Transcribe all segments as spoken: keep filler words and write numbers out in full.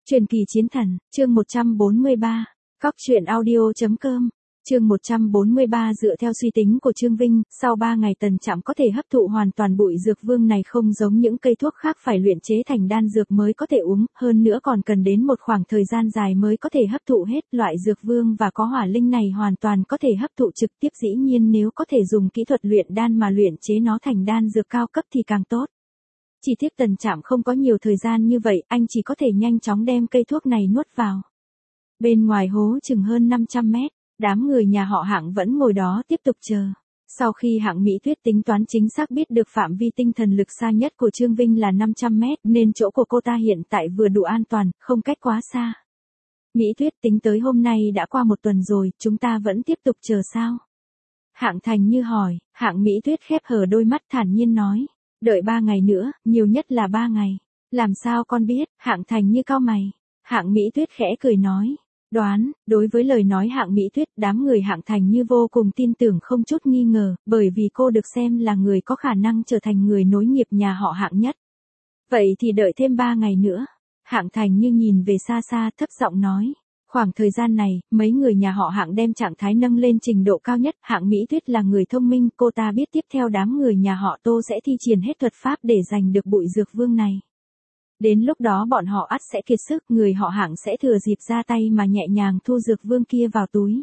Truyền kỳ chiến thần, chương một trăm bốn mươi ba, cóc truyện audio chấm com, chương một trăm bốn mươi ba dựa theo suy tính của Trương Vinh, sau ba ngày Tần Trạm có thể hấp thụ hoàn toàn bụi dược vương này không giống những cây thuốc khác phải luyện chế thành đan dược mới có thể uống, hơn nữa còn cần đến một khoảng thời gian dài mới có thể hấp thụ hết. Loại dược vương và có hỏa linh này hoàn toàn có thể hấp thụ trực tiếp, dĩ nhiên nếu có thể dùng kỹ thuật luyện đan mà luyện chế nó thành đan dược cao cấp thì càng tốt. Chỉ tiếc Tần Trạm không có nhiều thời gian như vậy, anh chỉ có thể nhanh chóng đem cây thuốc này nuốt vào. Bên ngoài hố chừng hơn năm trăm mét, đám người nhà họ Hạng vẫn ngồi đó tiếp tục chờ. Sau khi Hạng Mỹ Tuyết tính toán chính xác biết được phạm vi tinh thần lực xa nhất của Trương Vinh là năm trăm mét, nên chỗ của cô ta hiện tại vừa đủ an toàn, không cách quá xa. Mỹ Tuyết, tính tới hôm nay đã qua một tuần rồi, chúng ta vẫn tiếp tục chờ sao? Hạng Thành Như hỏi. Hạng Mỹ Tuyết khép hờ đôi mắt thản nhiên nói. Đợi ba ngày nữa, nhiều nhất là ba ngày. Làm sao con biết? Hạng Thành Như cau mày. Hạng Mỹ Tuyết khẽ cười nói. Đoán, đối với lời nói Hạng Mỹ Tuyết, đám người Hạng Thành Như vô cùng tin tưởng không chút nghi ngờ, bởi vì cô được xem là người có khả năng trở thành người nối nghiệp nhà họ Hạng nhất. Vậy thì đợi thêm ba ngày nữa. Hạng Thành Như nhìn về xa xa thấp giọng nói. Khoảng thời gian này, mấy người nhà họ Hạng đem trạng thái nâng lên trình độ cao nhất. Hạng Mỹ Tuyết là người thông minh, cô ta biết tiếp theo đám người nhà họ Tô sẽ thi triển hết thuật pháp để giành được bụi dược vương này. Đến lúc đó bọn họ ắt sẽ kiệt sức, người họ Hạng sẽ thừa dịp ra tay mà nhẹ nhàng thu dược vương kia vào túi.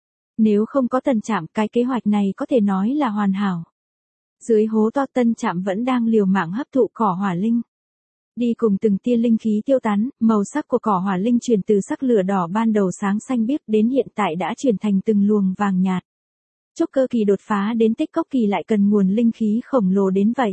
Nếu không có Tần Trạm, cái kế hoạch này có thể nói là hoàn hảo. Dưới hố to, Tần Trạm vẫn đang liều mạng hấp thụ cỏ hỏa linh. Đi cùng từng tia linh khí tiêu tán, màu sắc của cỏ hỏa linh chuyển từ sắc lửa đỏ ban đầu sáng xanh biếc đến hiện tại đã chuyển thành từng luồng vàng nhạt. Trúc cơ kỳ đột phá đến tích cốc kỳ lại cần nguồn linh khí khổng lồ đến vậy.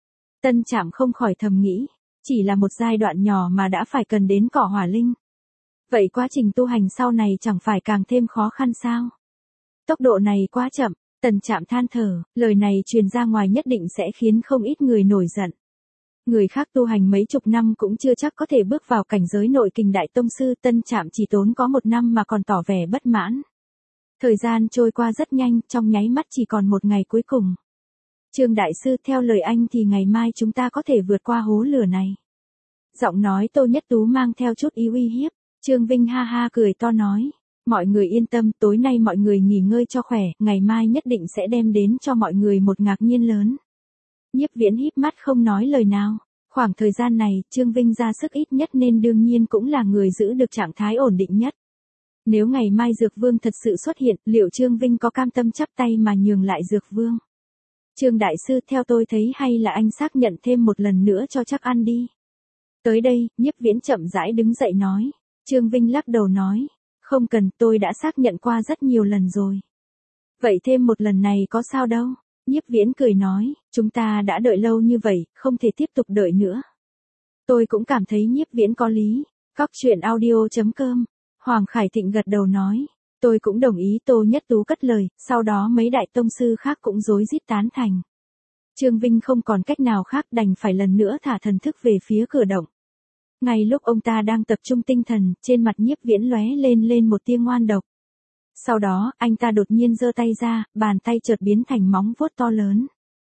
Tần Trạm không khỏi thầm nghĩ, chỉ là một giai đoạn nhỏ mà đã phải cần đến cỏ hỏa linh. Vậy quá trình tu hành sau này chẳng phải càng thêm khó khăn sao? Tốc độ này quá chậm. Tần Trạm than thở, lời này truyền ra ngoài nhất định sẽ khiến không ít người nổi giận. Người khác tu hành mấy chục năm cũng chưa chắc có thể bước vào cảnh giới nội kình đại tông sư, Tần Trạm chỉ tốn có một năm mà còn tỏ vẻ bất mãn. Thời gian trôi qua rất nhanh, trong nháy mắt chỉ còn một ngày cuối cùng. Trương đại sư, theo lời anh thì ngày mai chúng ta có thể vượt qua hố lửa này. Giọng nói Tô Nhất Tú mang theo chút ý uy hiếp. Trương Vinh ha ha cười to nói. Mọi người yên tâm, tối nay mọi người nghỉ ngơi cho khỏe, ngày mai nhất định sẽ đem đến cho mọi người một ngạc nhiên lớn. Nhiếp Viễn híp mắt không nói lời nào. Khoảng thời gian này, Trương Vinh ra sức ít nhất nên đương nhiên cũng là người giữ được trạng thái ổn định nhất. Nếu ngày mai Dược Vương thật sự xuất hiện, liệu Trương Vinh có cam tâm chắp tay mà nhường lại Dược Vương? Trương đại sư, theo tôi thấy hay là anh xác nhận thêm một lần nữa cho chắc ăn đi. Tới đây, Nhiếp Viễn chậm rãi đứng dậy nói. Trương Vinh lắc đầu nói. Không cần, tôi đã xác nhận qua rất nhiều lần rồi. Vậy thêm một lần này có sao đâu? Nhiếp Viễn cười nói, chúng ta đã đợi lâu như vậy, không thể tiếp tục đợi nữa. Tôi cũng cảm thấy Nhiếp Viễn có lý. Cóc truyện audio chấm com. Hoàng Khải Thịnh gật đầu nói. Tôi cũng đồng ý. Tô Nhất Tú cất lời, sau đó mấy đại tông sư khác cũng rối rít tán thành. Trương Vinh không còn cách nào khác đành phải lần nữa thả thần thức về phía cửa động. Ngay lúc ông ta đang tập trung tinh thần, trên mặt Nhiếp Viễn lóe lên lên một tia ngoan độc. Sau đó, anh ta đột nhiên giơ tay ra, bàn tay chợt biến thành móng vuốt to lớn.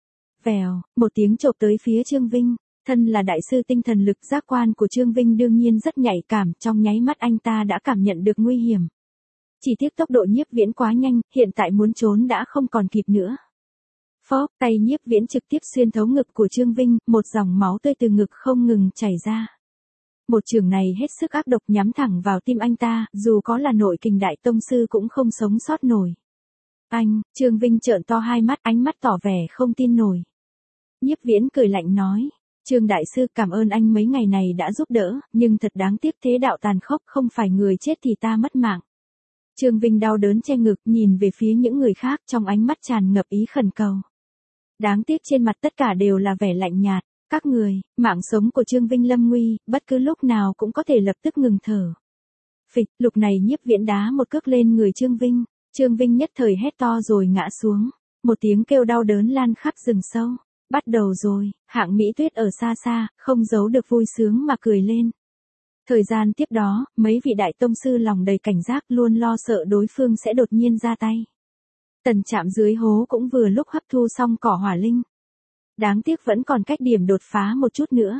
Vèo, một tiếng chộp tới phía Trương Vinh. Thân là đại sư tinh thần lực, giác quan của Trương Vinh đương nhiên rất nhạy cảm, trong nháy mắt anh ta đã cảm nhận được nguy hiểm. Chỉ tiếc tốc độ Nhiếp Viễn quá nhanh, hiện tại muốn trốn đã không còn kịp nữa. Phốc, tay Nhiếp Viễn trực tiếp xuyên thấu ngực của Trương Vinh, một dòng máu tươi từ ngực không ngừng chảy ra. Một chưởng này hết sức ác độc nhắm thẳng vào tim anh ta, dù có là nội kình đại tông sư cũng không sống sót nổi. Anh, Trương Vinh trợn to hai mắt, ánh mắt tỏ vẻ không tin nổi. Nhiếp Viễn cười lạnh nói. Trương đại sư, cảm ơn anh mấy ngày này đã giúp đỡ, nhưng thật đáng tiếc, thế đạo tàn khốc, không phải người chết thì ta mất mạng. Trương Vinh đau đớn che ngực, nhìn về phía những người khác, trong ánh mắt tràn ngập ý khẩn cầu. Đáng tiếc trên mặt tất cả đều là vẻ lạnh nhạt. Các người, mạng sống của Trương Vinh lâm nguy, bất cứ lúc nào cũng có thể lập tức ngừng thở. Phịch, lúc này Nhiếp Viễn đá một cước lên người Trương Vinh. Trương Vinh nhất thời hét to rồi ngã xuống. Một tiếng kêu đau đớn lan khắp rừng sâu. Bắt đầu rồi. Hạng Mỹ Tuyết ở xa xa, không giấu được vui sướng mà cười lên. Thời gian tiếp đó, mấy vị đại tông sư lòng đầy cảnh giác, luôn lo sợ đối phương sẽ đột nhiên ra tay. Tần Trạm dưới hố cũng vừa lúc hấp thu xong cỏ hỏa linh. Đáng tiếc vẫn còn cách điểm đột phá một chút nữa.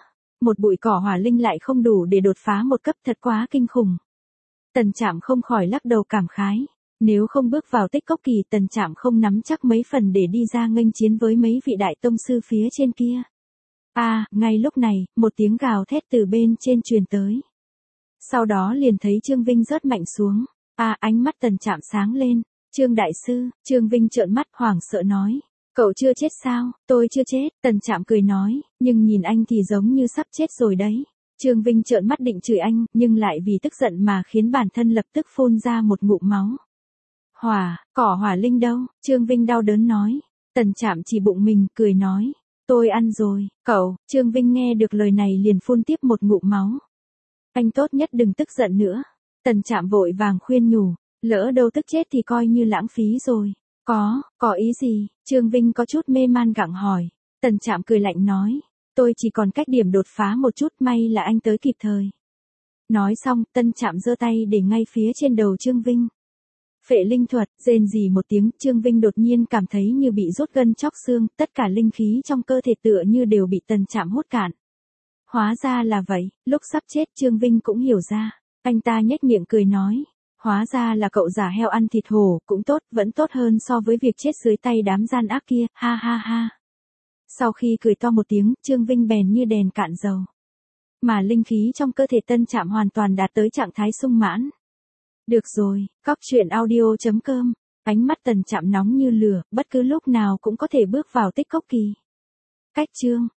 một bụi cỏ hỏa linh lại không đủ để đột phá một cấp, thật quá kinh khủng. Tần Trạm không khỏi lắc đầu cảm khái. Nếu không bước vào tích cốc kỳ, Tần Trạm không nắm chắc mấy phần để đi ra nghênh chiến với mấy vị đại tông sư phía trên kia. À, ngay lúc này, một tiếng gào thét từ bên trên truyền tới. Sau đó liền thấy Trương Vinh rớt mạnh xuống. À, ánh mắt Tần Trạm sáng lên. Trương đại sư, Trương Vinh trợn mắt hoảng sợ nói. Cậu chưa chết sao? Tôi chưa chết, Tần Trạm cười nói, nhưng nhìn anh thì giống như sắp chết rồi đấy. Trương Vinh trợn mắt định chửi anh, nhưng lại vì tức giận mà khiến bản thân lập tức phun ra một ngụm máu. Hỏa, cỏ hỏa linh đâu? Trương Vinh đau đớn nói. Tần Trạm chỉ bụng mình, cười nói. Tôi ăn rồi, cậu. Trương Vinh nghe được lời này liền phun tiếp một ngụm máu. Anh tốt nhất đừng tức giận nữa. Tần Trạm vội vàng khuyên nhủ, lỡ đâu tức chết thì coi như lãng phí rồi. Có, có ý gì? Trương Vinh có chút mê man gặng hỏi. Tần Trạm cười lạnh nói, tôi chỉ còn cách điểm đột phá một chút, may là anh tới kịp thời. Nói xong, Tần Trạm giơ tay để ngay phía trên đầu Trương Vinh. Phệ linh thuật, rên rỉ một tiếng, Trương Vinh đột nhiên cảm thấy như bị rút gân chóc xương, tất cả linh khí trong cơ thể tựa như đều bị Tần Trạm hút cạn. Hóa ra là vậy, lúc sắp chết Trương Vinh cũng hiểu ra. Anh ta nhếch miệng cười nói, hóa ra là cậu giả heo ăn thịt hổ, cũng tốt, vẫn tốt hơn so với việc chết dưới tay đám gian ác kia, ha ha ha. Sau khi cười to một tiếng, Trương Vinh bèn như đèn cạn dầu. Mà linh khí trong cơ thể Tân Trạm hoàn toàn đạt tới trạng thái sung mãn. Được rồi, cóc truyện audio chấm com, ánh mắt Tần Trạm nóng như lửa, bất cứ lúc nào cũng có thể bước vào tích cốc kỳ. Cách chương